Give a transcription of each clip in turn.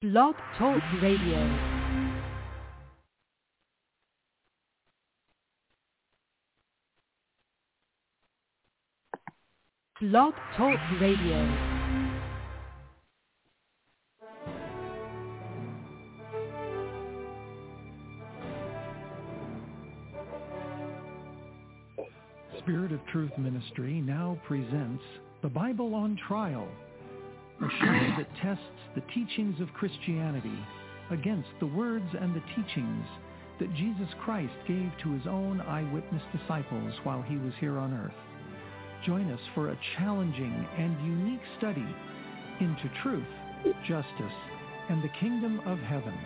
Blog Talk Radio. Blog Talk Radio. Spirit of Truth Ministry now presents The Bible on Trial, a show that tests the teachings of Christianity against the words and the teachings that Jesus Christ gave to his own eyewitness disciples while he was here on earth. Join us for a challenging and unique study into truth, justice, and the kingdom of heaven.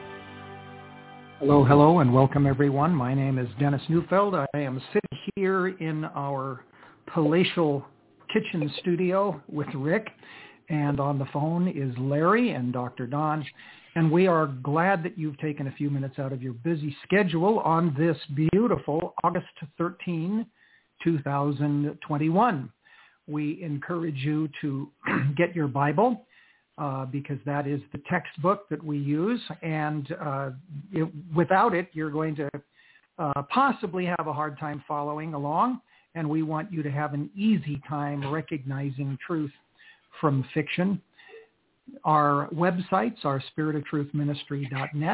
Hello, and welcome everyone. My name is Dennis Neufeld. I am sitting here in our palatial kitchen studio with Rick, and on the phone is Larry and Dr. Don. And we are glad that you've taken a few minutes out of your busy schedule on this beautiful August 13, 2021. We encourage you to get your Bible because that is the textbook that we use. And without it, you're going to possibly have a hard time following along. And we want you to have an easy time recognizing truth from fiction. Our websites are spiritoftruthministry.net.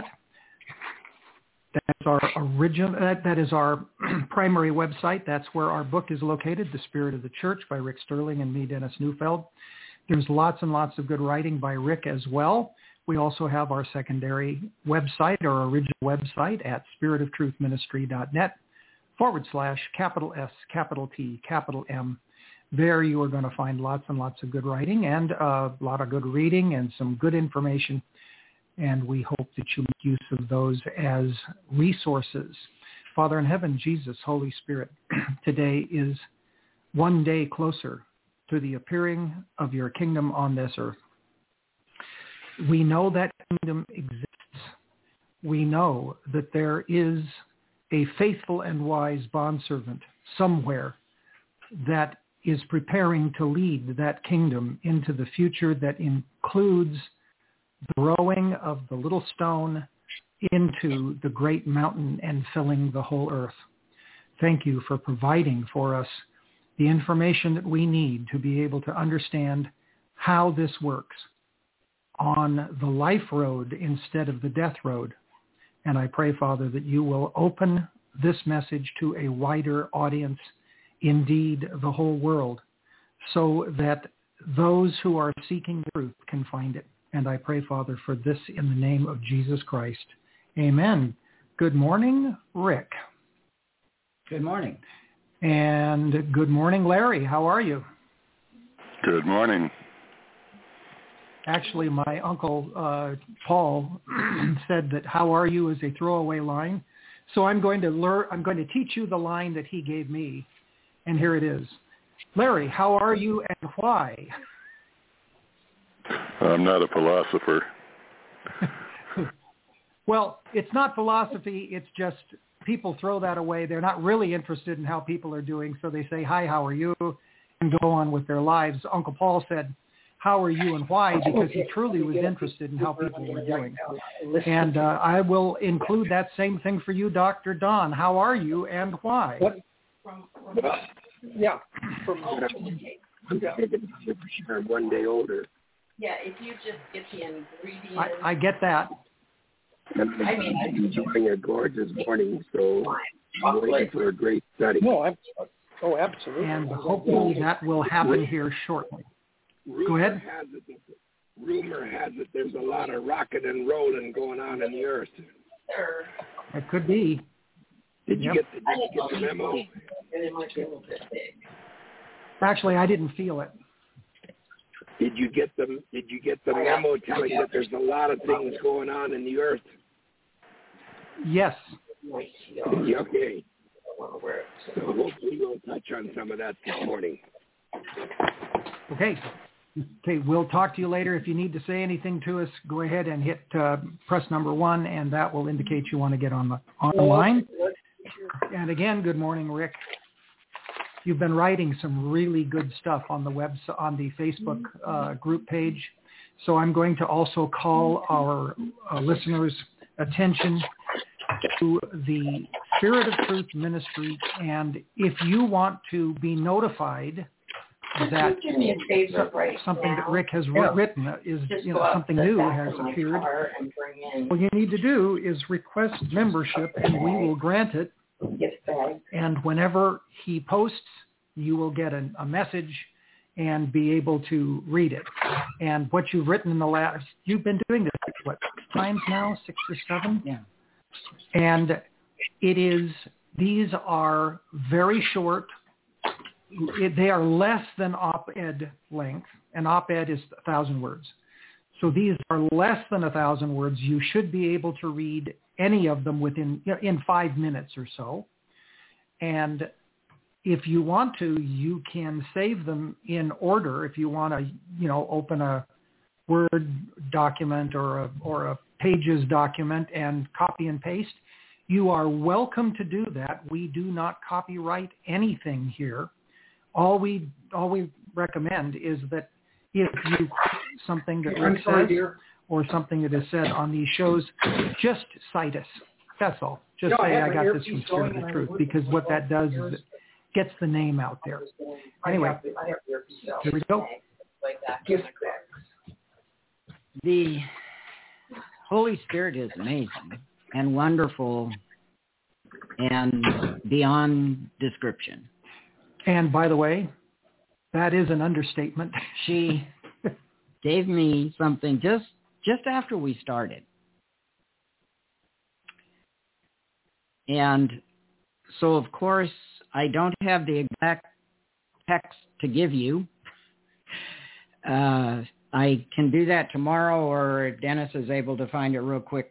That is our primary website. That's where our book is located, The Spirit of the Church by Rick Sterling and me, Dennis Neufeld. There's lots and lots of good writing by Rick as well. We also have our secondary website, our original website at spiritoftruthministry.net /S, There you are going to find lots and lots of good writing and a lot of good reading and some good information. And we hope that you make use of those as resources. Father in heaven, Jesus, Holy Spirit, today is one day closer to the appearing of your kingdom on this earth. We know that kingdom exists. We know that there is a faithful and wise bondservant somewhere that is preparing to lead that kingdom into the future that includes the throwing of the little stone into the great mountain and filling the whole earth. Thank you for providing for us the information that we need to be able to understand how this works on the life road instead of the death road. And I pray, Father, that you will open this message to a wider audience, indeed the whole world, so that those who are seeking truth can find it. And I pray, Father, for this in the name of Jesus Christ. Amen. Good morning, Rick. Good morning. And good morning, Larry. How are you? Good morning. Actually, my uncle Paul said that "How are you" is a throwaway line. So I'm going to teach you the line that he gave me, and here it is. Larry, how are you and why? I'm not a philosopher. Well, it's not philosophy. It's just people throw that away. They're not really interested in how people are doing, so they say, "Hi, how are you?" and go on with their lives. Uncle Paul said, "How are you and why?" because he truly was interested in how people were doing. And I will include that same thing for you, Dr. Don. How are you and why? I'm 1 day older. Yeah, if you just get the ingredients. I get that. I'm enjoying a gorgeous morning, so I'm waiting for a great study. Absolutely. And hopefully that will happen here shortly. Go ahead. Rumor has it there's a lot of rocking and rolling going on in the earth. It could be. Did you get the memo? It might be a little bit big. Actually, I didn't feel it. Did you get the memo telling that there's a lot of things going on in the earth? Yes. Okay. So hopefully we'll touch on some of that this morning. Okay, we'll talk to you later. If you need to say anything to us, go ahead and hit press number 1, and that will indicate you want to get on the line. And again, good morning, Rick. You've been writing some really good stuff on the Facebook group page. So I'm going to also call our listeners' attention to the Spirit of Truth Ministry. And if you want to be notified that something that Rick has written is something new has appeared, what you need to do is request membership, and we will grant it. And whenever he posts, you will get a message and be able to read it. And what you've written in the last, you've been doing this, 6 times now, 6 or 7? Yeah. And these are very short. They are less than op-ed length. An op-ed is 1,000 words. So these are less than 1,000 words. You should be able to read any of them in 5 minutes or so. And if you want to, you can save them in order. If you want to, open a Word document or a Pages document and copy and paste, you are welcome to do that. We do not copyright anything here. All we recommend is that if you something that Rick says or something that is said on these shows, just cite us. That's all. Just say I got this from Spirit of the Truth, because what that does is it gets the name out there. Anyway, here we go. The Holy Spirit is amazing and wonderful and beyond description. And by the way, that is an understatement. She gave me something just after we started. And so, of course, I don't have the exact text to give you. I can do that tomorrow, or if Dennis is able to find it real quick.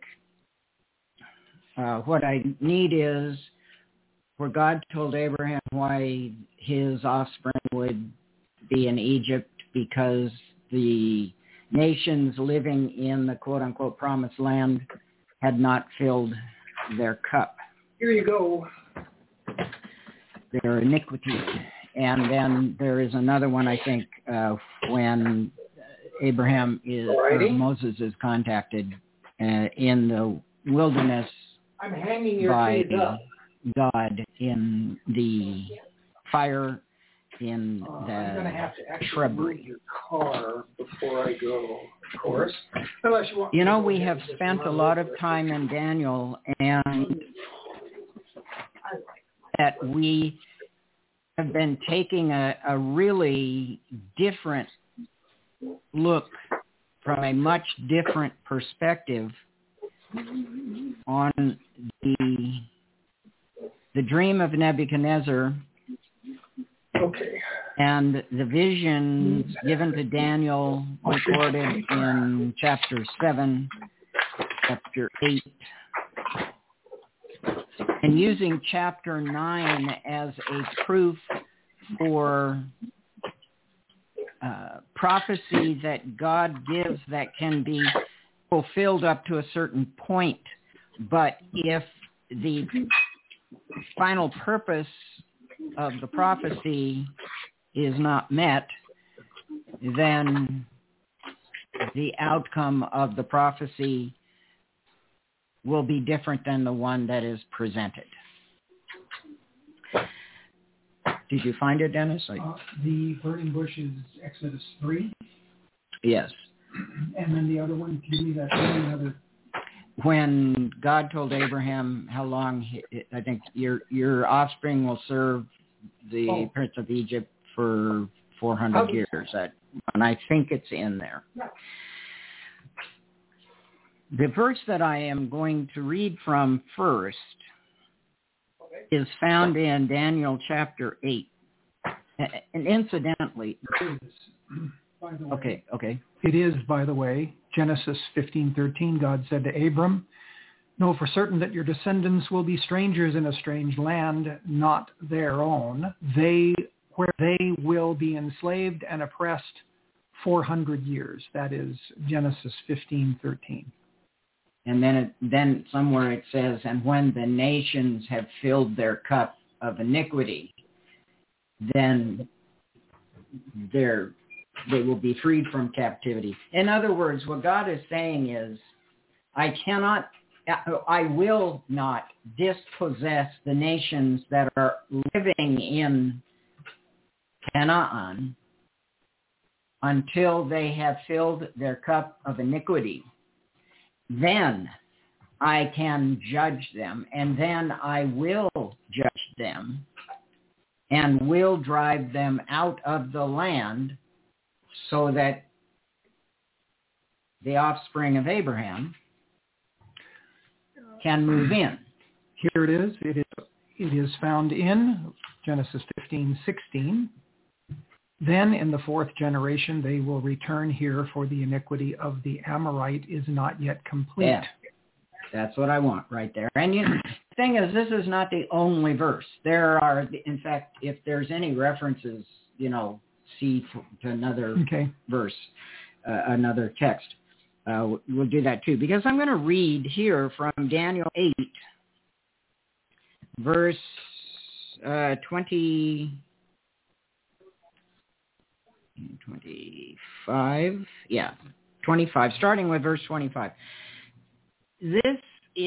What I need is where God told Abraham why his offspring would be in Egypt, because the nations living in the quote-unquote promised land had not filled their cup. Here you go. Their iniquity. And then there is another one, I think, when Moses is contacted in the wilderness by God in the fire in the I'm going to have to actually shrubbery. move your car before I go, of course. Unless you want. We have spent a lot of time in Daniel, and that we have been taking a really different look from a much different perspective on the dream of Nebuchadnezzar. Okay. And the visions given to Daniel recorded in chapter 7, chapter 8, and using chapter 9 as a proof for prophecy that God gives that can be fulfilled up to a certain point. But if the final purpose of the prophecy is not met, then the outcome of the prophecy will be different than the one that is presented. Did you find it, Dennis? The burning bush is Exodus 3. Yes. And then the other one, give me that other. When God told Abraham how long, I think your offspring will serve the Prince of Egypt for 400 years. And I think it's in there. Yeah. The verse that I am going to read from first is found in Daniel chapter 8. And incidentally, okay. It is, by the way, Genesis 15:13. God said to Abram, "Know for certain that your descendants will be strangers in a strange land, not their own. Where they will be enslaved and oppressed 400 years." That is Genesis 15:13. And then somewhere it says, and when the nations have filled their cup of iniquity, then their they will be freed from captivity. In other words, what God is saying is, I will not dispossess the nations that are living in Canaan until they have filled their cup of iniquity. Then I can judge them, and then I will judge them and will drive them out of the land so that the offspring of Abraham can move in. Here it is. It is found in Genesis 15:16. Then in the fourth generation they will return here, for the iniquity of the Amorite is not yet complete. Yeah, that's what I want right there. And the thing is, this is not the only verse. There are, in fact, if there's any references, see to another verse, another text. We'll do that too, because I'm going to read here from Daniel 8, verse 25. Yeah, 25, starting with verse 25. This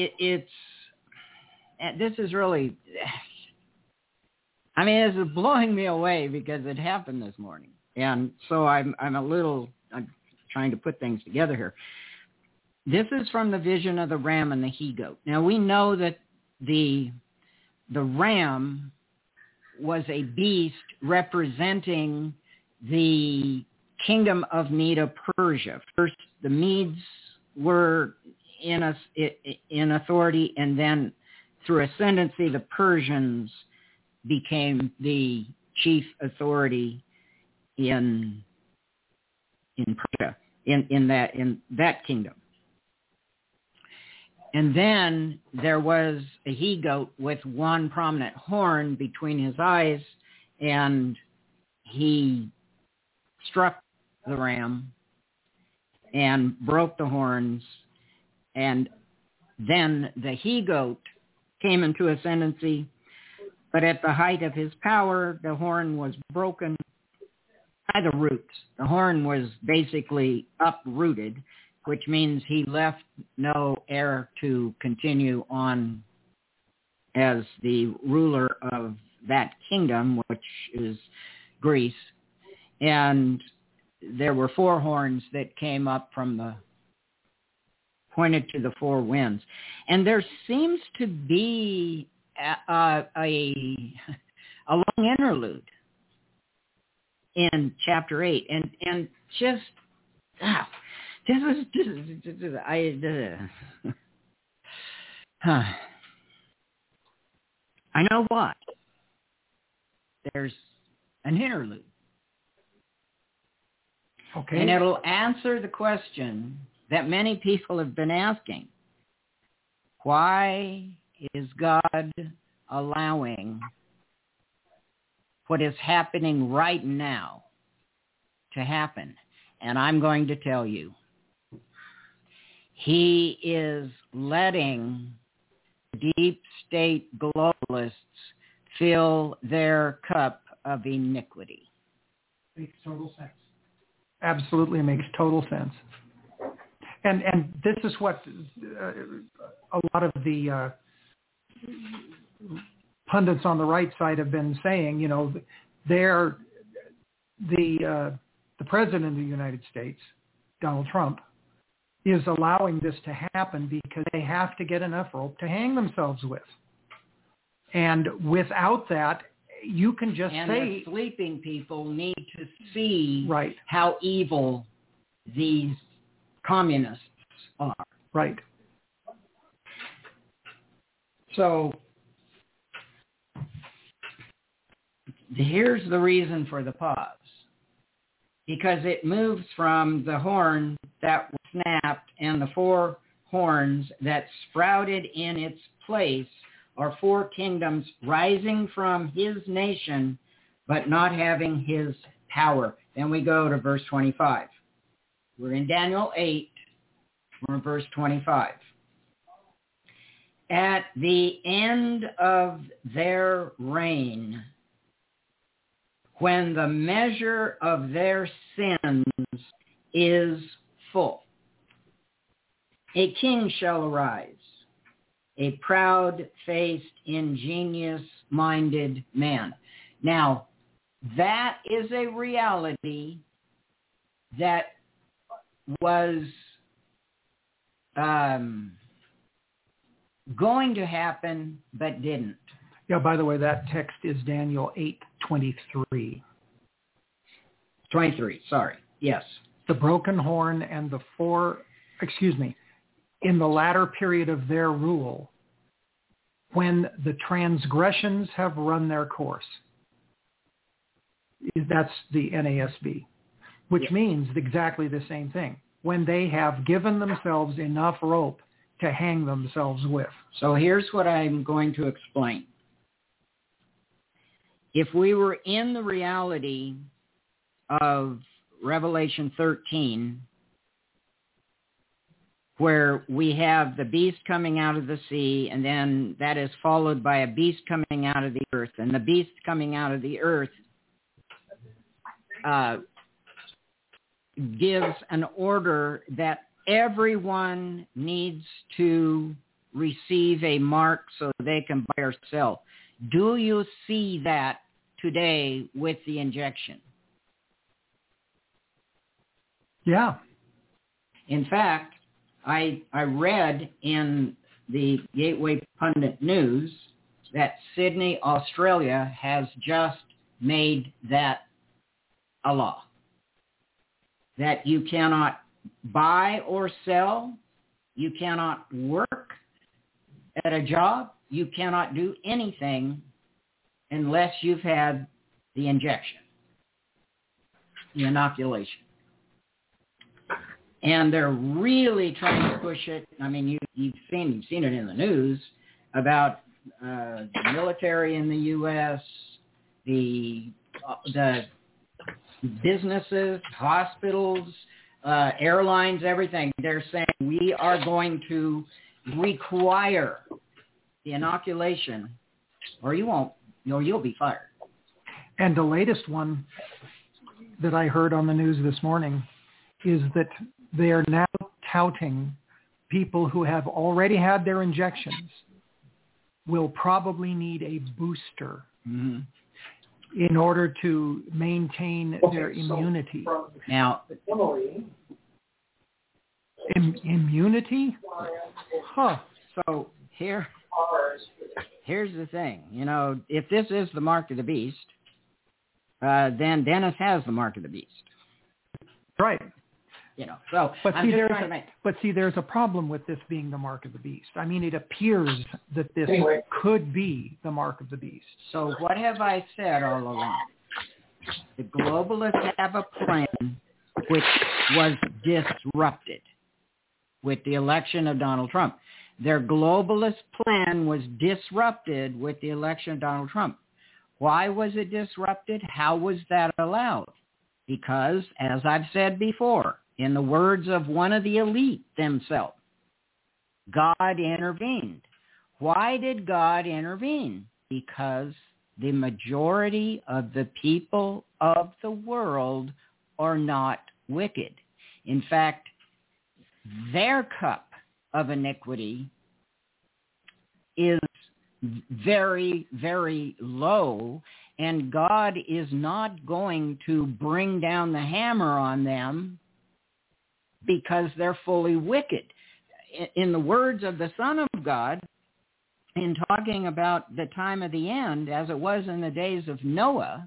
is really, this is blowing me away because it happened this morning. And so I'm trying to put things together here. This is from the vision of the ram and the he-goat. Now we know that the ram was a beast representing the kingdom of Medo-Persia. First, the Medes were in authority, and then through ascendancy, the Persians became the chief authority in Persia, in that kingdom. And then there was a he-goat with one prominent horn between his eyes, and he struck the ram and broke the horns. And then the he-goat came into ascendancy, but at the height of his power, the horn was broken by the roots. The horn was basically uprooted, which means he left no heir to continue on as the ruler of that kingdom, which is Greece. And there were four horns that came up pointed to the four winds. And there seems to be a long interlude in chapter 8. And just, I know why. There's an interlude. Okay. And it'll answer the question that many people have been asking. Why is God allowing what is happening right now to happen? And I'm going to tell you. He is letting deep state globalists fill their cup of iniquity. Makes total sense. Absolutely makes total sense. And this is what a lot of the pundits on the right side have been saying. The president of the United States, Donald Trump, is allowing this to happen because they have to get enough rope to hang themselves with. And without that, you can just and say... the sleeping people need to see right. how evil these communists are. Right. So here's the reason for the pause. Because it moves from the horn that was snapped and the four horns that sprouted in its place are four kingdoms rising from his nation, but not having his power. Then we go to verse 25. We're in Daniel 8, we're in verse 25. At the end of their reign, when the measure of their sins is full. A king shall arise, a proud-faced, ingenious-minded man. Now, that is a reality that was going to happen but didn't. Yeah, by the way, that text is Daniel 8:23. 23, sorry. Yes. The broken horn and in the latter period of their rule, when the transgressions have run their course. That's the NASB, which means exactly the same thing. When they have given themselves enough rope to hang themselves with. So here's what I'm going to explain. If we were in the reality of Revelation 13, where we have the beast coming out of the sea, and then that is followed by a beast coming out of the earth, and the beast coming out of the earth gives an order that everyone needs to receive a mark so they can buy or sell. Do you see that today with the injection? Yeah. In fact, I read in the Gateway Pundit News that Sydney, Australia has just made that a law. That you cannot buy or sell, you cannot work at a job, you cannot do anything unless you've had the injection, the inoculation. And they're really trying to push it. I mean, you've seen it in the news about the military in the U.S., the businesses, hospitals, airlines, everything. They're saying we are going to require the inoculation, or you won't. You'll be fired. And the latest one that I heard on the news this morning is that they are now touting people who have already had their injections will probably need a booster in order to maintain their immunity. Now, immunity? Huh. So here's the thing. If this is the mark of the beast, then Dennis has the mark of the beast. Right. So but see, there's a problem with this being the mark of the beast. I mean, it appears that this could be the mark of the beast. So what have I said all along? The globalists have a plan which was disrupted with the election of Donald Trump. Their globalist plan was disrupted with the election of Donald Trump. Why was it disrupted? How was that allowed? Because, as I've said before, in the words of one of the elite themselves, God intervened. Why did God intervene? Because the majority of the people of the world are not wicked. In fact, their cup of iniquity is very, very low, and God is not going to bring down the hammer on them because they're fully wicked. In the words of the Son of God, in talking about the time of the end, as it was in the days of Noah,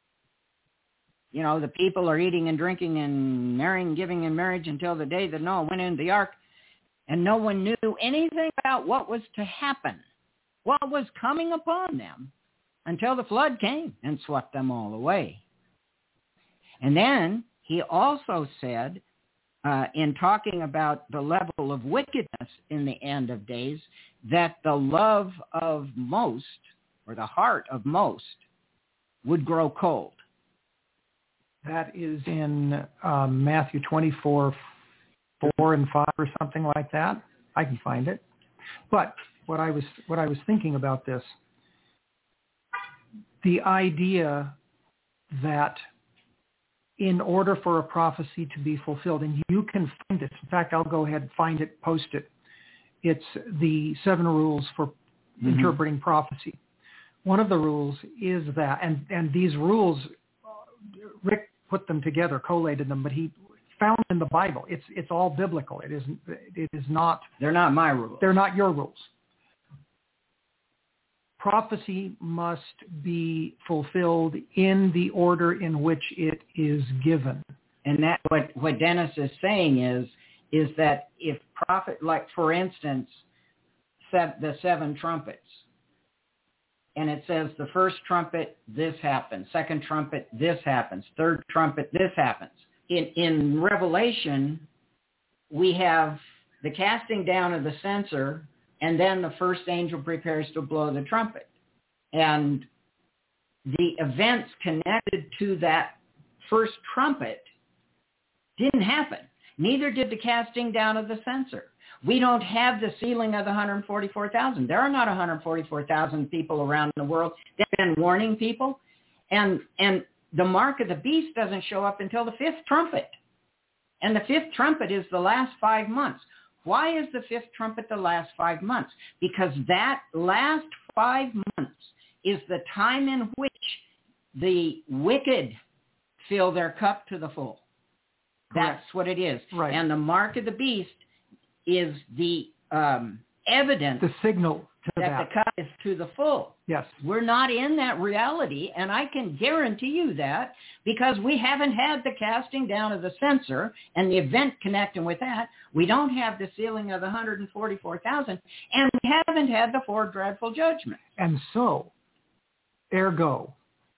the people are eating and drinking and marrying, giving in marriage until the day that Noah went into the ark, and no one knew anything about what was to happen, what was coming upon them, until the flood came and swept them all away. And then he also said, in talking about the level of wickedness in the end of days, that the love of most, or the heart of most, would grow cold. That is in Matthew 24, 4 and 5 or something like that. I can find it. But what I was thinking about this, the idea that in order for a prophecy to be fulfilled, and you can find it. In fact, I'll go ahead and find it, post it. It's the 7 rules for interpreting prophecy. One of the rules is that, and these rules, Rick put them together, collated them, but he found in the Bible. It's all biblical. It is not. They're not my rules. They're not your rules. Prophecy must be fulfilled in the order in which it is given. And that what Dennis is saying is that if prophet, like for instance, the 7 trumpets, and it says the first trumpet, this happens. Second trumpet, this happens. Third trumpet, this happens. In Revelation, we have the casting down of the censer, and then the first angel prepares to blow the trumpet. And the events connected to that first trumpet didn't happen. Neither did the casting down of the censer. We don't have the sealing of the 144,000. There are not 144,000 people around the world. They've been warning people. And the mark of the beast doesn't show up until the 5th trumpet. And the 5th trumpet is the last 5 months. Why is the 5th trumpet the last 5 months? Because that last 5 months is the time in which the wicked fill their cup to the full. Correct. That's what it is. Right. And the mark of the beast is the evidence, the signal to that the cup is to the full. Yes. We're not in that reality, and I can guarantee you that because we haven't had the casting down of the censer and the event connecting with that. We don't have the sealing of the 144,000, and we haven't had the 4 dreadful judgments. And so, ergo,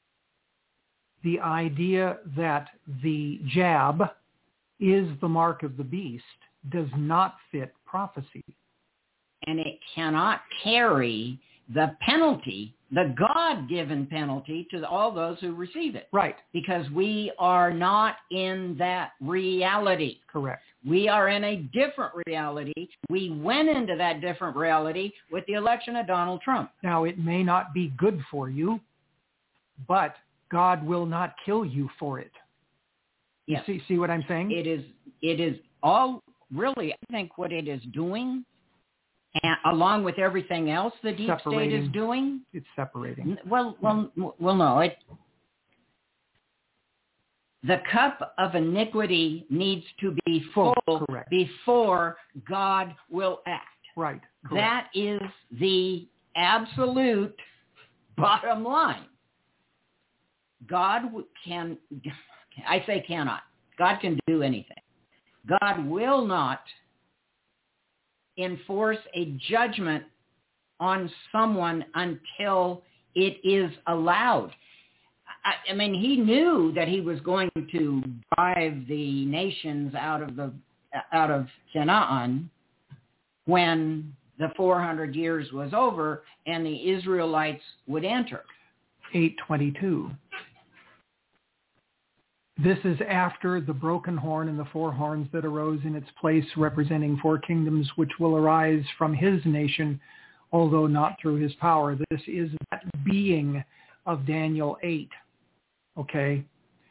the idea that the jab is the mark of the beast does not fit prophecy. And it cannot carry the penalty, the God-given penalty to all those who receive it. Right. Because we are not in that reality. Correct. We are in a different reality. We went into that different reality with the election of Donald Trump. Now, it may not be good for you, but God will not kill you for it. Yes. See what I'm saying? It is all really, I think what it is doing, and along with everything else the deep state is doing. It's separating. Well, no. The cup of iniquity needs to be full Correct. Before God will act. Right. Correct. That is the absolute bottom line. God can, I say cannot. God can do anything. God will not enforce a judgment on someone until it is allowed. I mean, he knew that he was going to drive the nations out of Canaan when the 400 years was over and the Israelites would enter. 8:22. This is after the broken horn and the 4 horns that arose in its place, representing 4 kingdoms which will arise from his nation, although not through his power. This is that being of Daniel 8. Okay?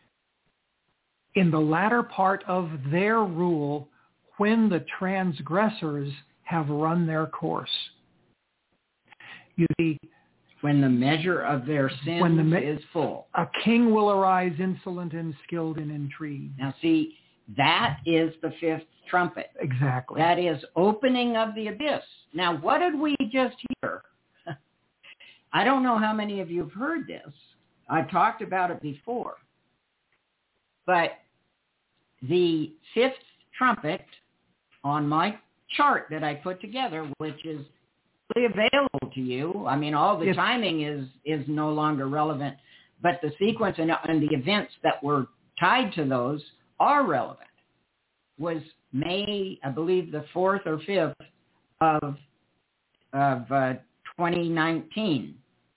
In the latter part of their rule, when the transgressors have run their course. You see, when the measure of their sins is full. A king will arise insolent and skilled in intrigue. Now see, that is the 5th trumpet. Exactly. That is opening of the abyss. Now what did we just hear? I don't know how many of you have heard this. I've talked about it before. But the 5th trumpet on my chart that I put together, which is available to you. I mean, all the timing is no longer relevant, but the sequence and the events that were tied to those are relevant. Was May, I believe, the 4th or 5th of 2019.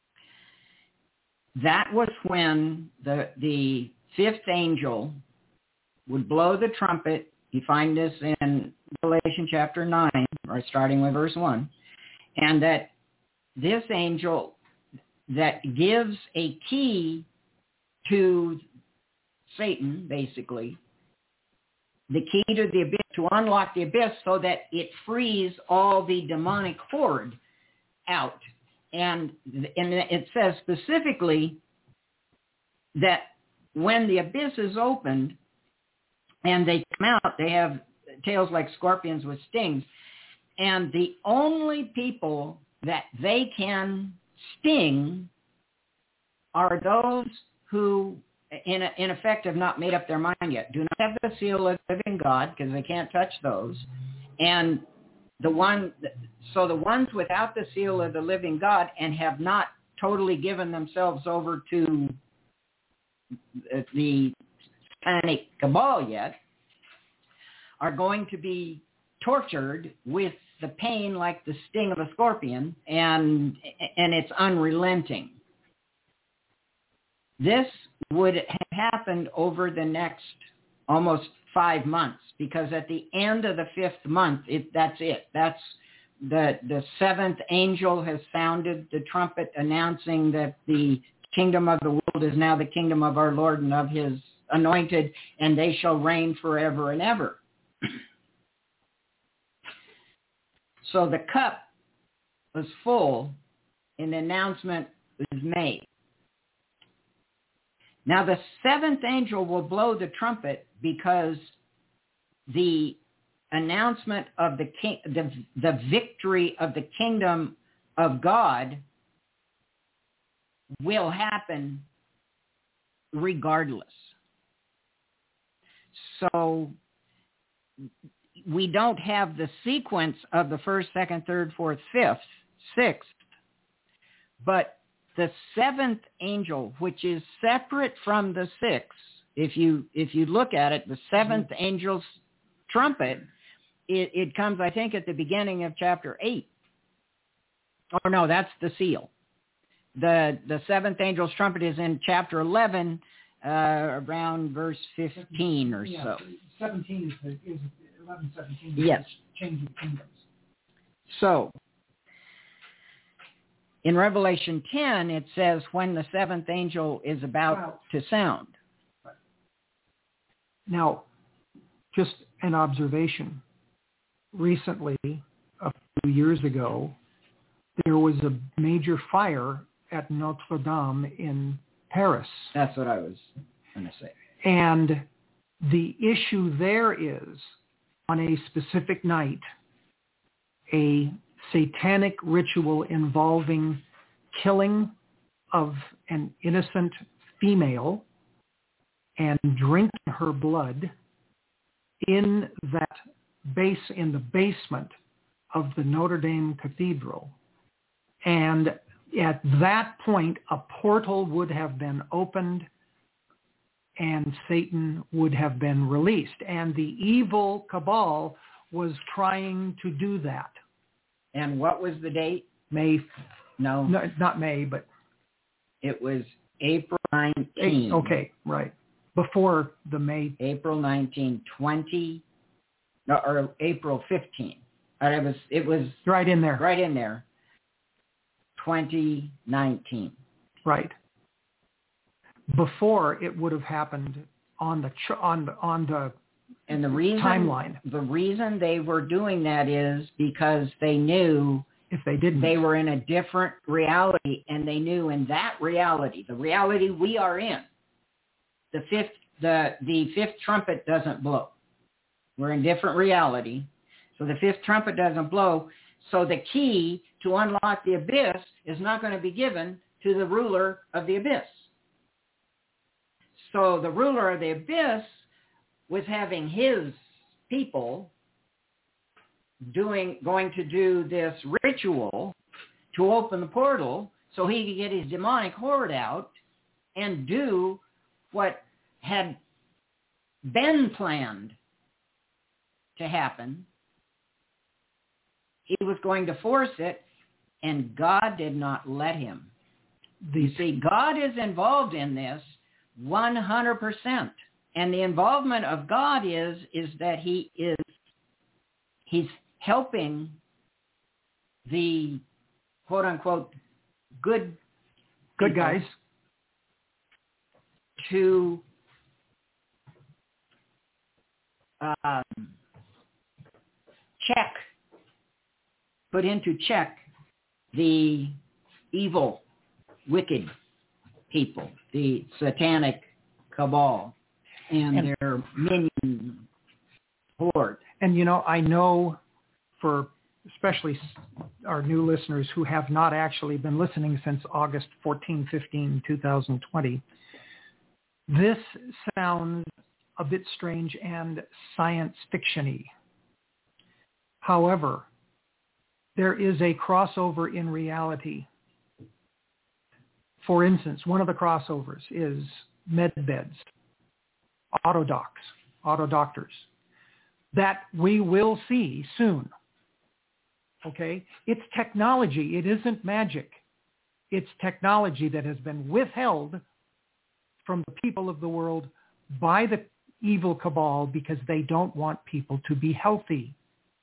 That was when the 5th angel would blow the trumpet. You find this in Revelation chapter 9, or starting with verse 1. And that this angel that gives a key to Satan, basically, the key to the abyss, to unlock the abyss so that it frees all the demonic horde out. And it says specifically that when the abyss is opened and they come out, they have tails like scorpions with stings. And the only people that they can sting are those who, in effect, have not made up their mind yet, do not have the seal of the living God, because they can't touch those. And the ones without the seal of the living God and have not totally given themselves over to the satanic cabal yet are going to be tortured with the pain like the sting of a scorpion, and it's unrelenting. This would have happened over the next almost 5 months, because at the end of the 5th month, that's it. That's the 7th angel has sounded the trumpet announcing that the kingdom of the world is now the kingdom of our Lord and of his anointed, and they shall reign forever and ever. So the cup was full and the announcement was made. Now the 7th angel will blow the trumpet because the announcement of the victory of the kingdom of God will happen regardless. So we don't have the sequence of the 1st, 2nd, 3rd, 4th, 5th, 6th, but the 7th angel, which is separate from the 6th, if you look at it, the 7th angel's trumpet, it comes, I think, at the beginning of chapter 8. Oh, no, that's the seal. The 7th angel's trumpet is in chapter 11, around verse 15 or so. 17 is 11, 17. Yes. Changing kingdoms. So, in Revelation 10, it says when the 7th angel is about to sound. Now, just an observation. Recently, a few years ago, there was a major fire at Notre Dame in Paris. That's what I was going to say. And the issue there is, on a specific night, a satanic ritual involving killing of an innocent female and drinking her blood in the basement of the Notre Dame Cathedral. And at that point, a portal would have been opened and Satan would have been released. And the evil cabal was trying to do that. And what was the date? May. No, not May, but it was April 19. Okay, right. Before the May. April 19, 20, or April 15. It was right in there. Right in there. 2019. Right. Before it would have happened on the and the reason, timeline. The reason they were doing that is because they knew if they didn't, they were in a different reality, and they knew in that reality, the reality we are in, the fifth trumpet doesn't blow. We're in different reality, so the 5th trumpet doesn't blow. So the key to unlock the abyss is not going to be given to the ruler of the abyss. So the ruler of the abyss was having his people going to do this ritual to open the portal so he could get his demonic horde out and do what had been planned to happen. He was going to force it, and God did not let him. You see, God is involved in this 100%. And the involvement of God is that he's helping the quote unquote good guys to put into check the evil, wicked people, the satanic cabal and their minion horde. And, you know, I know for especially our new listeners who have not actually been listening since August 14, 15, 2020, this sounds a bit strange and science fiction-y. However, there is a crossover in reality. For instance, one of the crossovers is med beds, auto doctors, that we will see soon. Okay? It's technology. It isn't magic. It's technology that has been withheld from the people of the world by the evil cabal because they don't want people to be healthy.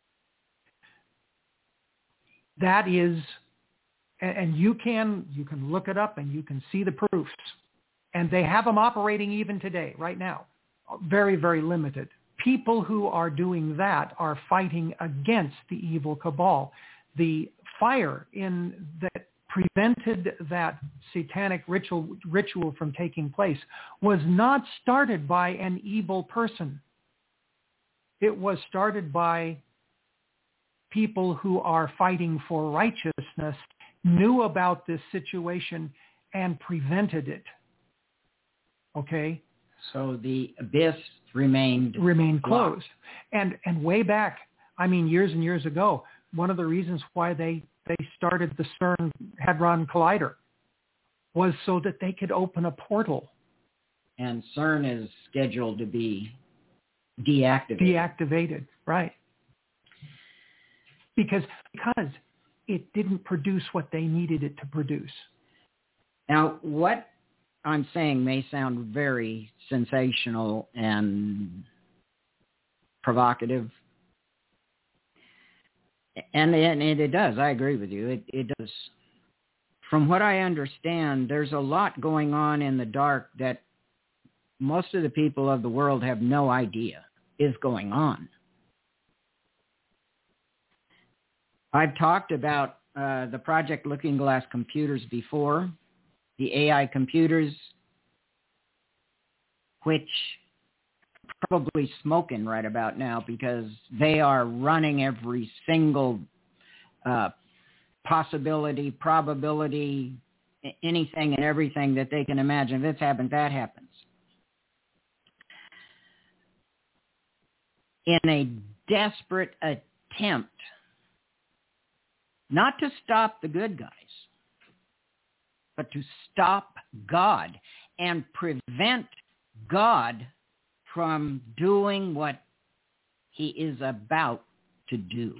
That is, and you can look it up and you can see the proofs. And they have them operating even today, right now. Very, very limited. People who are doing that are fighting against the evil cabal. The fire that prevented that satanic ritual from taking place was not started by an evil person. It was started by people who are fighting for righteousness, knew about this situation, and prevented it. Okay? So the abyss remained closed. And way back, I mean, years and years ago, one of the reasons why they started the CERN Hadron Collider was so that they could open a portal. And CERN is scheduled to be deactivated. Deactivated, right. Because it didn't produce what they needed it to produce. Now, what I'm saying may sound very sensational and provocative. And it does. I agree with you. It does. From what I understand, there's a lot going on in the dark that most of the people of the world have no idea is going on. I've talked about the Project Looking Glass computers before, the AI computers, which are probably smoking right about now because they are running every single possibility, probability, anything and everything that they can imagine. If this happens, that happens. In a desperate attempt not to stop the good guys, but to stop God and prevent God from doing what he is about to do.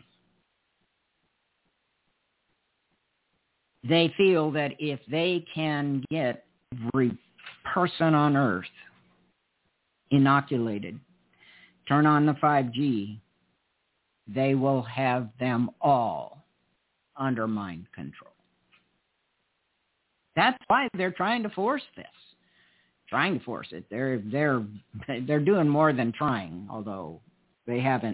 They feel that if they can get every person on earth inoculated, turn on the 5G, they will have them all under mind control. That's why they're trying to force this. Trying to force it. They're doing more than trying, although they haven't.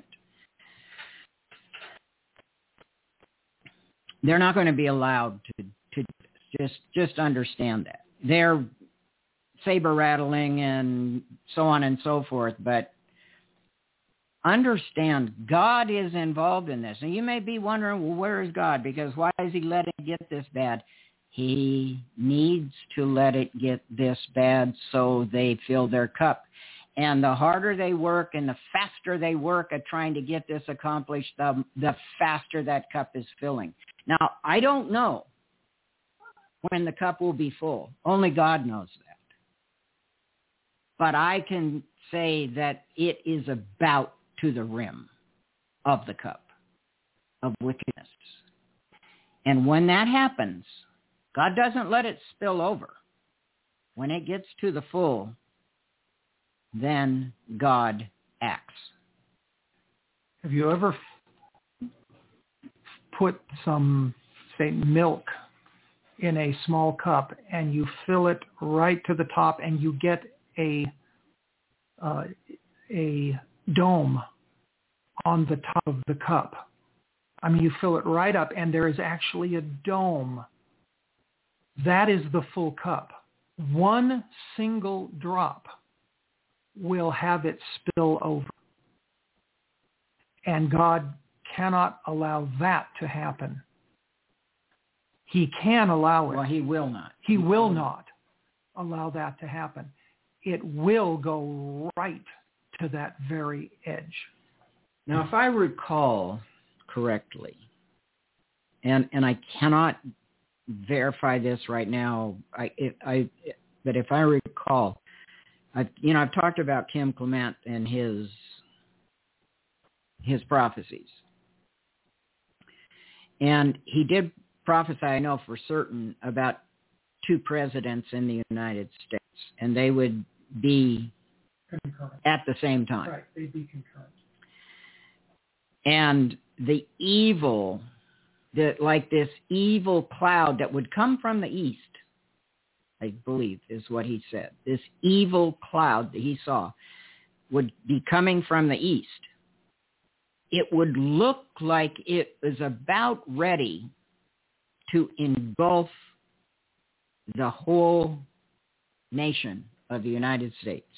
They're not going to be allowed to just understand that. They're saber rattling and so on and so forth, but understand God is involved in this. And you may be wondering, well, where is God? Because why is he letting it get this bad? He needs to let it get this bad so they fill their cup. And the harder they work and the faster they work at trying to get this accomplished, the faster that cup is filling. Now, I don't know when the cup will be full. Only God knows that. But I can say that it is about to the rim of the cup of wickedness. And when that happens, God doesn't let it spill over. When it gets to the full, then God acts. Have you ever put some, say, milk in a small cup and you fill it right to the top and you get a dome on the top of the cup. I mean, you fill it right up, and there is actually a dome. That is the full cup. One single drop will have it spill over. And God cannot allow that to happen. He can allow it. Well, he will not. He will not allow that to happen. It will go right to that very edge. Now, if I recall correctly, and I cannot verify this right now, but if I recall, I've talked about Kim Clement and his prophecies, and he did prophesy, I know for certain, about two presidents in the United States, and they would be Concurrent. at the same time. Right, they'd be concurrent. And the evil, like this evil cloud that would come from the east, I believe is what he said. This evil cloud that he saw would be coming from the east. It would look like it was about ready to engulf the whole nation of the United States.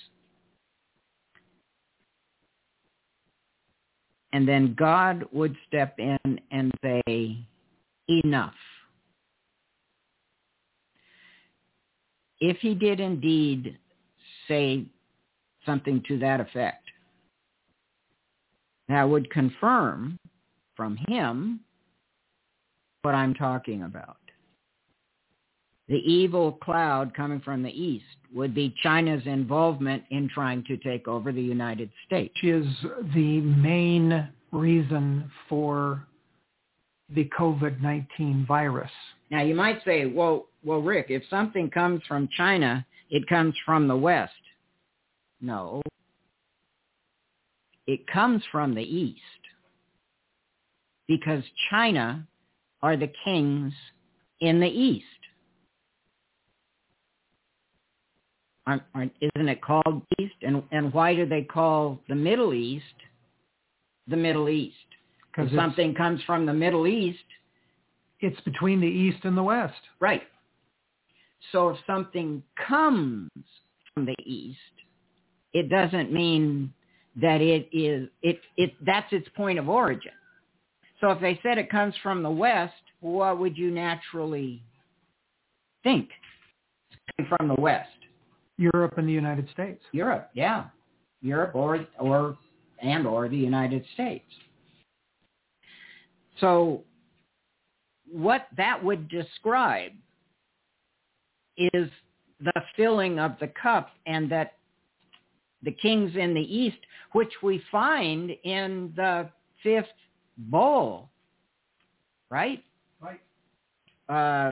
And then God would step in and say, enough. If he did indeed say something to that effect, that would confirm from him what I'm talking about. The evil cloud coming from the east would be China's involvement in trying to take over the United States. Which is the main reason for the COVID-19 virus. Now, you might say, well, Rick, if something comes from China, it comes from the West. No. It comes from the East. Because China are the kings in the East. Isn't it called East? And why do they call the Middle East the Middle East? Because something comes from the Middle East. It's between the East and the West. Right. So if something comes from the East, it doesn't mean that that's its point of origin. So if they said it comes from the West, what would you naturally think? It's coming from the West. Europe and the United States. Europe, yeah. Europe or the United States. So what that would describe is the filling of the cup, and that the kings in the East, which we find in the fifth bowl, right? Right.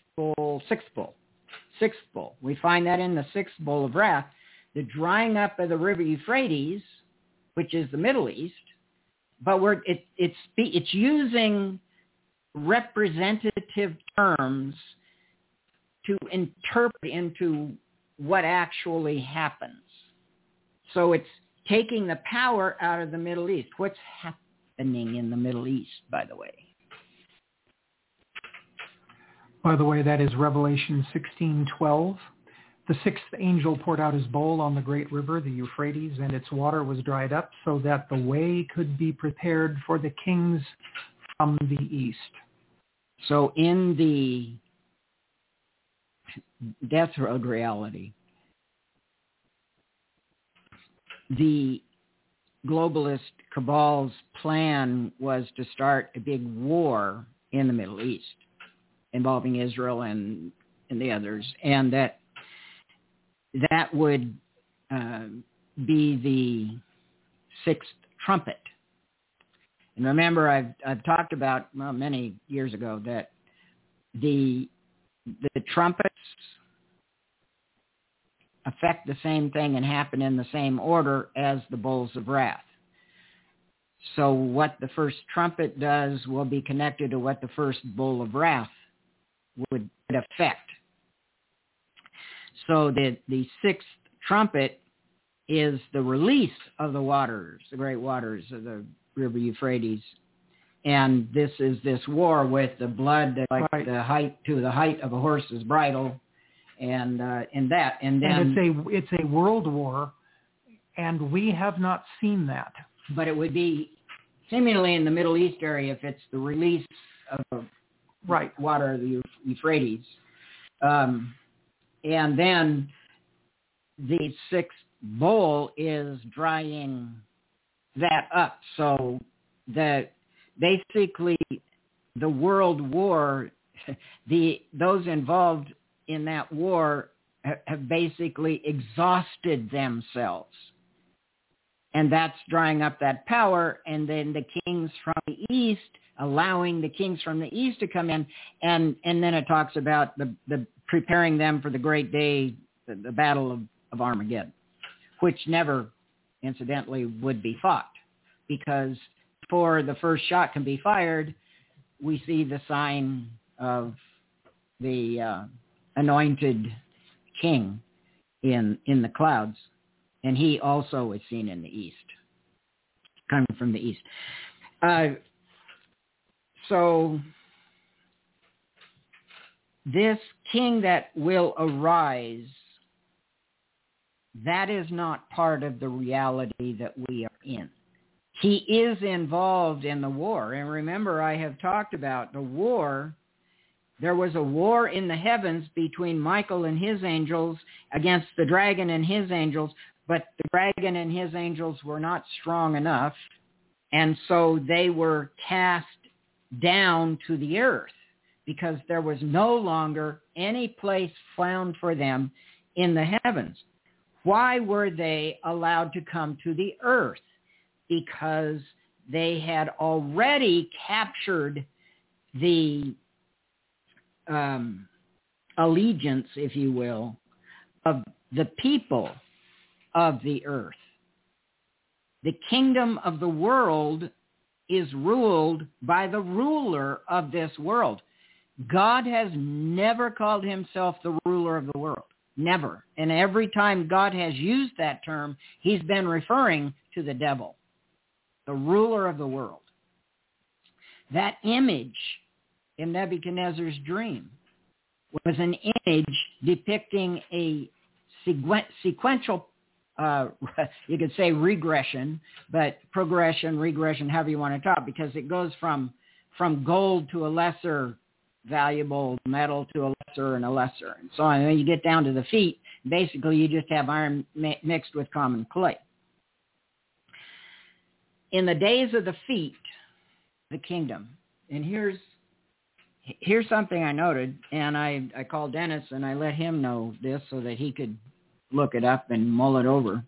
Sixth bowl. We find that in the sixth bowl of wrath, the drying up of the river Euphrates, which is the Middle East, but it's using representative terms to interpret into what actually happens. So it's taking the power out of the Middle East. What's happening in the Middle East, by the way? By the way, that is Revelation 16:12. The sixth angel poured out his bowl on the great river, the Euphrates, and its water was dried up so that the way could be prepared for the kings from the east. So in the death road reality, the globalist cabal's plan was to start a big war in the Middle East involving Israel and the others, and that would be the sixth trumpet. And remember, I've talked about many years ago that the trumpets affect the same thing and happen in the same order as the bowls of wrath. So what the first trumpet does will be connected to what the first bowl of wrath would affect. So the sixth trumpet is the release of the waters, the great waters of the river Euphrates. And this is this war with the blood that like the height of a horse's bridle, and that, and then it's a world war, and we have not seen that. But it would be seemingly in the Middle East area if it's the release of water of the Euphrates, and then the sixth bowl is drying that up, so that basically the world war, those involved in that war have basically exhausted themselves. And that's drying up that power, and then the kings from the east, allowing the kings from the east to come in, and then it talks about the preparing them for the great day, the battle of Armageddon, which never, incidentally, would be fought, because before the first shot can be fired, we see the sign of the anointed king in the clouds, and he also is seen in the east, coming from the east. So this king that will arise, that is not part of the reality that we are in. He is involved in the war. And remember, I have talked about the war. There was a war in the heavens between Michael and his angels against the dragon and his angels, but the dragon and his angels were not strong enough, and so they were cast down to the earth because there was no longer any place found for them in the heavens. Why were they allowed to come to the earth? Because they had already captured the allegiance, if you will, of the people of the earth. The kingdom of the world is ruled by the ruler of this world. God has never called himself the ruler of the world. Never. And every time God has used that term, he's been referring to the devil, the ruler of the world. That image in Nebuchadnezzar's dream was an image depicting a sequential, you could say regression, but progression, regression, however you want to talk, because it goes from gold to a lesser valuable metal to a lesser and a lesser, and so on. And then you get down to the feet, basically you just have iron mixed with common clay. In the days of the feet, the kingdom, and here's something I noted, and I called Dennis and I let him know this so that he could look it up and mull it over.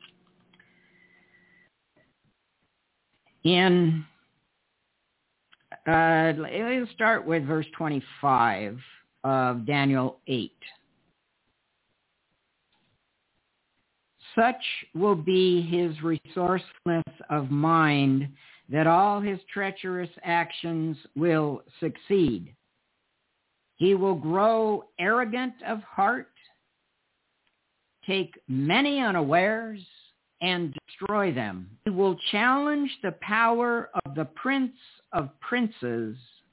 Let's start with verse 25 of Daniel 8. Such will be his resourcefulness of mind that all his treacherous actions will succeed. He will grow arrogant of heart, take many unawares, and destroy them. He will challenge the power of the prince of princes,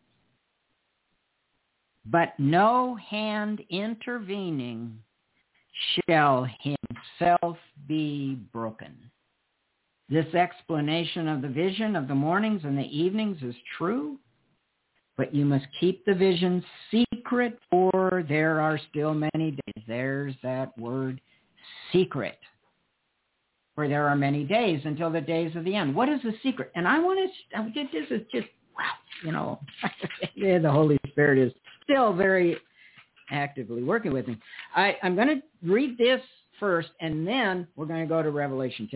but no hand intervening shall himself be broken. This explanation of the vision of the mornings and the evenings is true, but you must keep the vision secret, for there are still many days. There's that word, secret. For there are many days until the days of the end. What is the secret? And this is just, wow, the Holy Spirit is still very actively working with me. I'm going to read this first, and then we're going to go to Revelation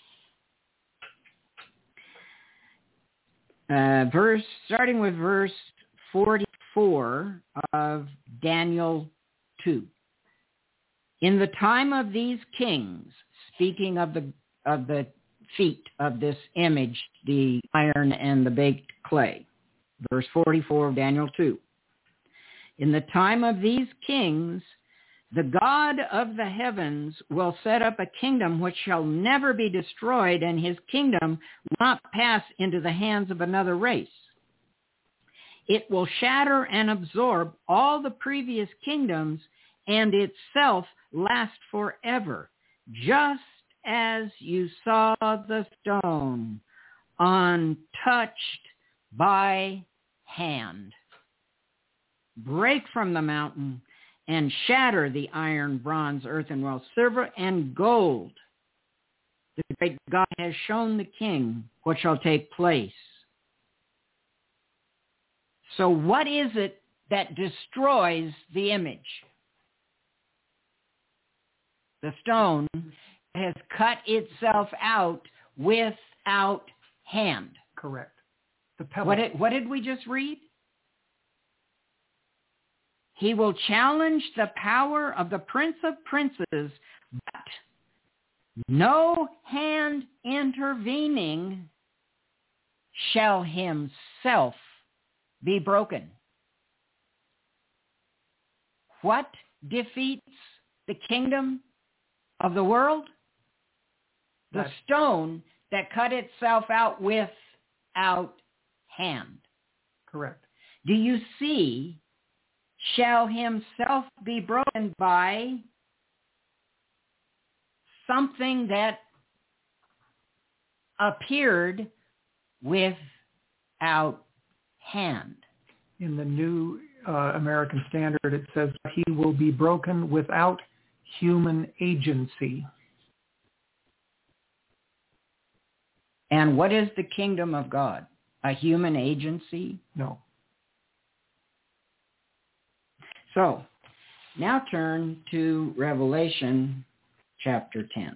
10. Starting with verse 44 of Daniel 2. In the time of these kings, speaking of the feet of this image, the iron and the baked clay. Verse 44 of Daniel 2. In the time of these kings, The God of the heavens will set up a kingdom which shall never be destroyed, and his kingdom will not pass into the hands of another race. It will shatter and absorb all the previous kingdoms and itself last forever, just as you saw the stone untouched by hand break from the mountain and shatter the iron, bronze, earth, and well, silver and gold. The great God has shown the king what shall take place. So what is it that destroys the image? The stone has cut itself out without hand. Correct. The pebble. What did we just read? He will challenge the power of the Prince of Princes, but no hand intervening shall himself be broken. What defeats the kingdom of the world? The stone that cut itself out without hand. Correct. Do you see? Shall himself be broken by something that appeared without hand. In the New American Standard, it says he will be broken without human agency. And what is the kingdom of God? A human agency? No. So, now turn to Revelation chapter 10.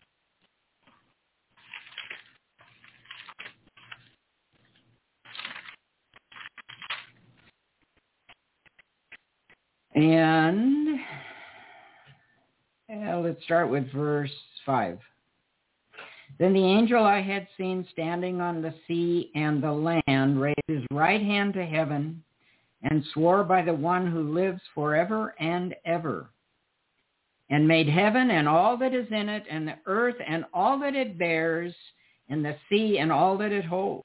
And let's start with verse 5. Then the angel I had seen standing on the sea and the land raised his right hand to heaven and swore by the one who lives forever and ever, and made heaven and all that is in it, and the earth and all that it bears, and the sea and all that it holds.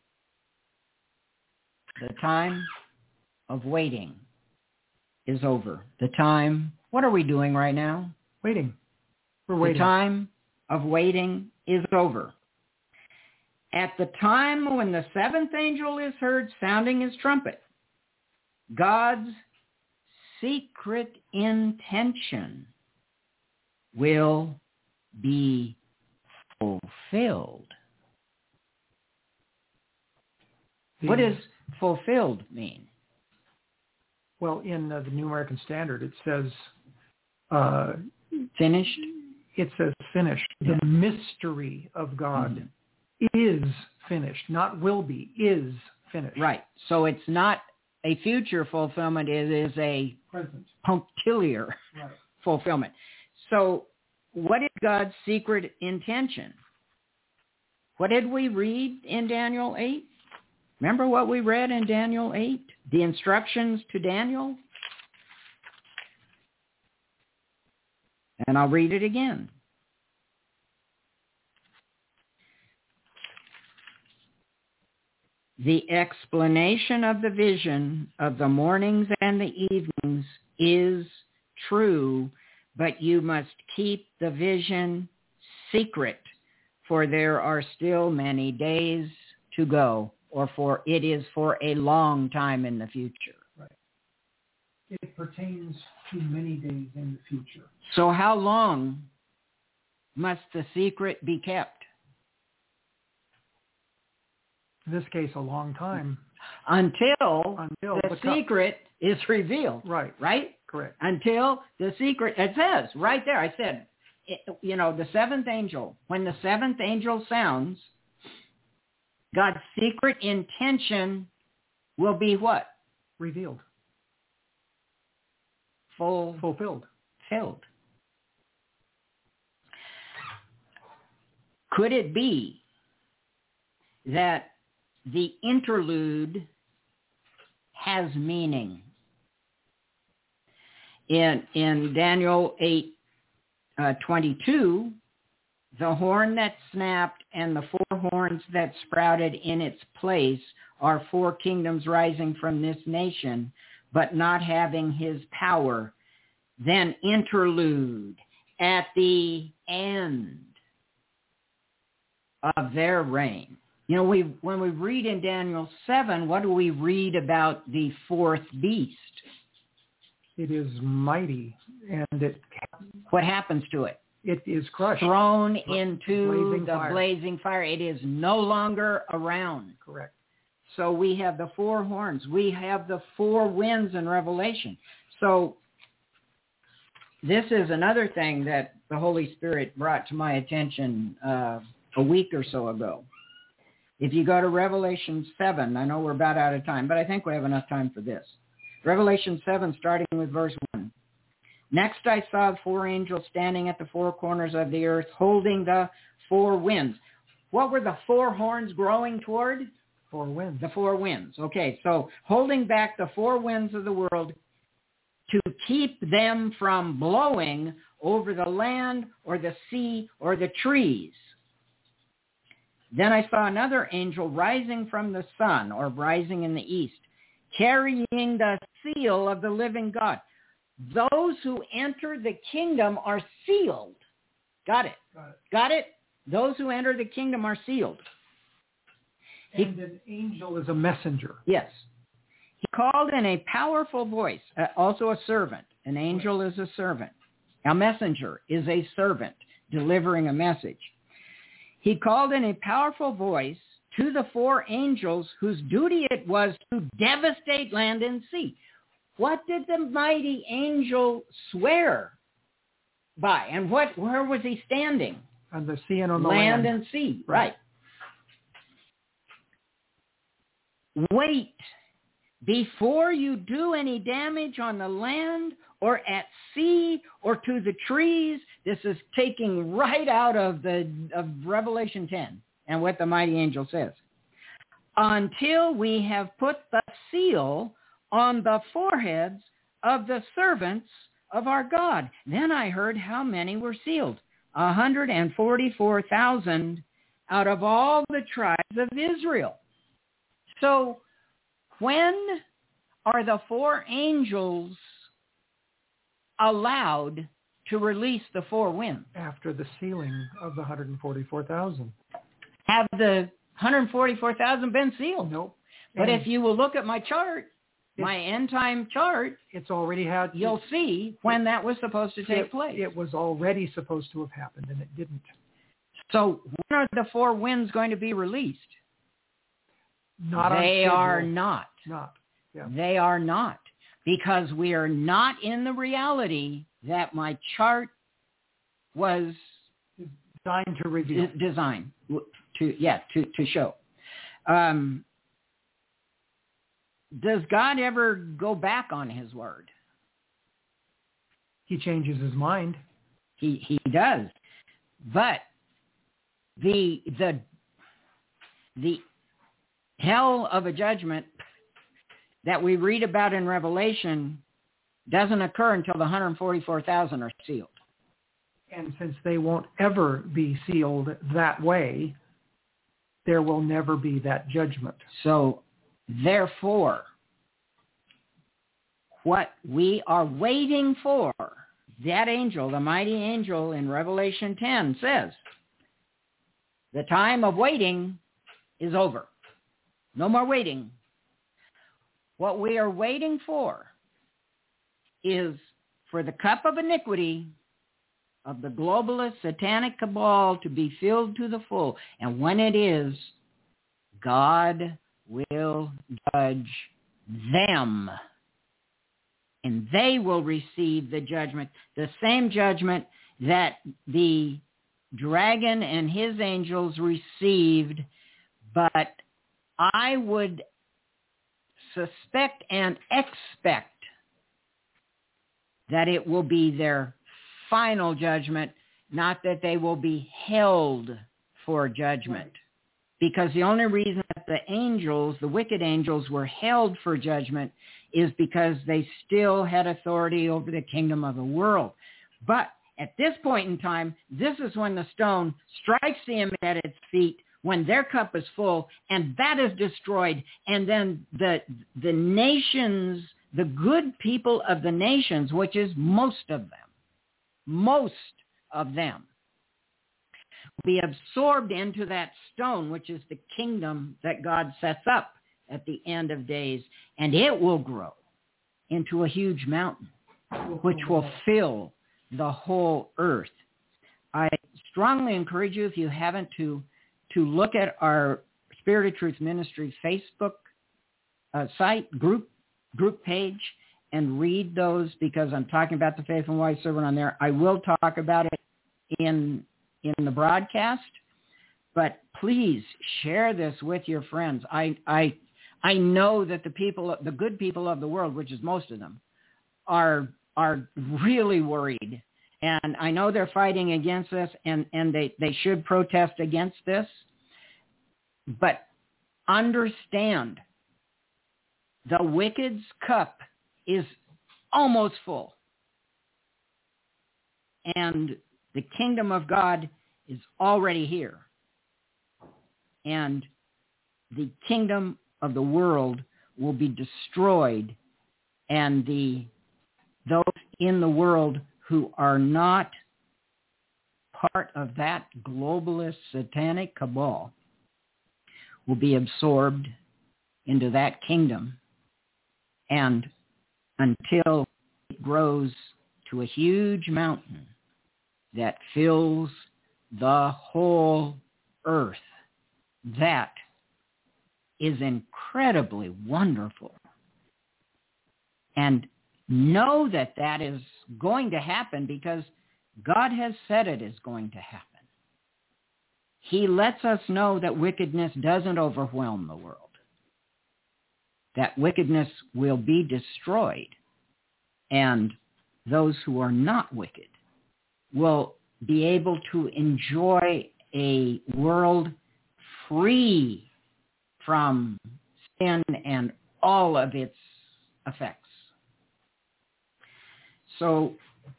The time of waiting is over. The time, what are we doing right now? Waiting. We're waiting. The time of waiting is over. At the time when the seventh angel is heard sounding his trumpet, God's secret intention will be fulfilled. What does fulfilled mean? Well, in the New American Standard, it says... finished? It says finished. Yeah. The mystery of God is finished, not will be, is finished. Right. So it's not a future fulfillment. It is a Present. punctiliar fulfillment. So what is God's secret intention? What did we read in Daniel 8? Remember what we read in Daniel 8? The instructions to Daniel? And I'll read it again. The explanation of the vision of the mornings and the evenings is true, but you must keep the vision secret, for there are still many days to go, or for it is for a long time in the future. Right. It pertains to many days in the future. So how long must the secret be kept? In this case, a long time. Until the secret is revealed. Right. Right? Correct. Until the secret, it says right there, I said, the seventh angel, when the seventh angel sounds, God's secret intention will be what? Revealed. Fulfilled. Could it be that the interlude has meaning? In Daniel 8:22, the horn that snapped and the 4 horns that sprouted in its place are 4 kingdoms rising from this nation, but not having his power. Then interlude, at the end of their reign. You know, when we read in Daniel 7, what do we read about the 4th beast? It is mighty, and what happens to it? It is crushed. Thrown into blazing the fire. blazing fire. It is no longer around. Correct. So we have the 4 horns. We have the 4 winds in Revelation. So this is another thing that the Holy Spirit brought to my attention a week or so ago. If you go to Revelation 7, I know we're about out of time, but I think we have enough time for this. Revelation 7, starting with verse 1. Next I saw 4 angels standing at the 4 corners of the earth, holding the 4 winds. What were the 4 horns growing toward? 4 winds. The 4 winds. Okay, so holding back the 4 winds of the world to keep them from blowing over the land or the sea or the trees. Then I saw another angel rising from the sun, or rising in the east, carrying the seal of the living God. Those who enter the kingdom are sealed. Got it? Got it? Those who enter the kingdom are sealed. And an angel is a messenger. Yes. He called in a powerful voice, also a servant. An angel is a servant. A messenger is a servant delivering a message. He called in a powerful voice to the 4 angels whose duty it was to devastate land and sea. What did the mighty angel swear by? And where was he standing? On the sea and on the land. And sea, right. Wait, before you do any damage on the land or at sea or to the trees. This is taking right out of Revelation 10 and what the mighty angel says. Until we have put the seal on the foreheads of the servants of our God. Then I heard how many were sealed. 144,000 out of all the tribes of Israel. So when are the 4 angels allowed to release the 4 winds? After the sealing of the 144,000. Have the 144,000 been sealed? Nope. But if you will look at my chart, my end time chart, it's already had. You'll see when that was supposed to take place. It was already supposed to have happened, and it didn't. So when are the 4 winds going to be released? Not they on are not. Not. Yeah. They are not, because we are not in the reality that my chart was designed to reveal. Designed to show. Does God ever go back on his word? He changes his mind. He does. But the hell of a judgment that we read about in Revelation doesn't occur until the 144,000 are sealed. And since they won't ever be sealed that way, there will never be that judgment. So, therefore, what we are waiting for, that angel, the mighty angel in Revelation 10 says, the time of waiting is over. No more waiting. What we are waiting for is for the cup of iniquity of the globalist satanic cabal to be filled to the full. And when it is, God will judge them. And they will receive the judgment, the same judgment that the dragon and his angels received. But I would suspect and expect that it will be their final judgment, not that they will be held for judgment. Because the only reason that the angels, the wicked angels, were held for judgment is because they still had authority over the kingdom of the world. But at this point in time, this is when the stone strikes the image at its feet, when their cup is full, and that is destroyed. And then the nations, the good people of the nations, which is most of them, be absorbed into that stone, which is the kingdom that God sets up at the end of days, and it will grow into a huge mountain, which will fill the whole earth. I strongly encourage you, if you haven't, to look at our Spirit of Truth Ministry Facebook site, group page, and read those, because I'm talking about the faithful and wise servant on there. I will talk about it in the broadcast, but please share this with your friends. I know that the good people of the world, which is most of them, are really worried, and I know they're fighting against this, and they should protest against this. But understand, the wicked's cup is almost full, and the kingdom of God is already here, and the kingdom of the world will be destroyed, and those in the world who are not part of that globalist satanic cabal will be absorbed into that kingdom, and until it grows to a huge mountain that fills the whole earth. That is incredibly wonderful. And know that that is going to happen because God has said it is going to happen. He lets us know that wickedness doesn't overwhelm the world, that wickedness will be destroyed, and those who are not wicked will be able to enjoy a world free from sin and all of its effects. So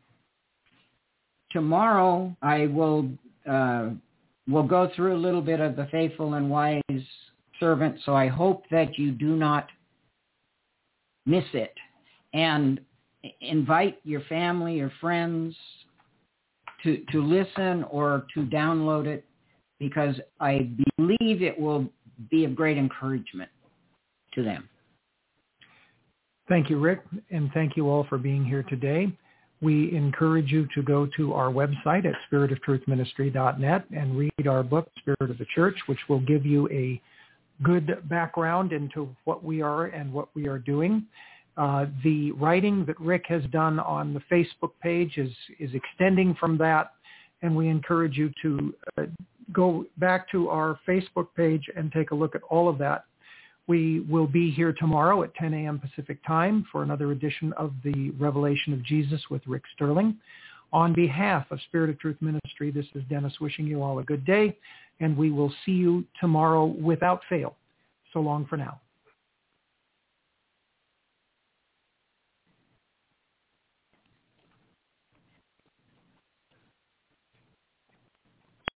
tomorrow I will we'll go through a little bit of the faithful and wise servant, so I hope that you do not miss it. And invite your family, your friends to listen or to download it, because I believe it will be of great encouragement to them. Thank you, Rick, and thank you all for being here today. We encourage you to go to our website at spiritoftruthministry.net and read our book, Spirit of the Church, which will give you a good background into what we are and what we are doing. The writing that Rick has done on the Facebook page is extending from that, and we encourage you to go back to our Facebook page and take a look at all of that. We will be here tomorrow at 10 a.m. Pacific time for another edition of the Revelation of Jesus with Rick Sterling. On behalf of Spirit of Truth Ministry, this is Dennis wishing you all a good day, and we will see you tomorrow without fail. So long for now.